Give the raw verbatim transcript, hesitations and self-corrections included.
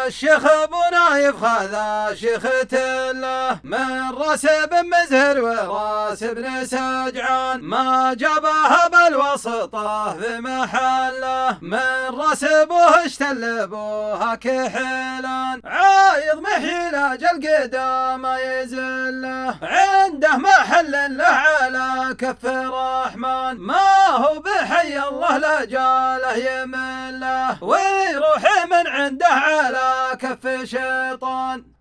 الشيخ ابو نايف هذا شيخ تله من راس بن مزهر وراس بن سجعان ما جابها بالوسطه في محله من راس ابوه اشتل ابوها كحلان عايض محيلاج القدام يزله عنده محل له على كف الرحمن ما هو بحي الله لا جاله يمله ويروح من عنده على كف شيطان.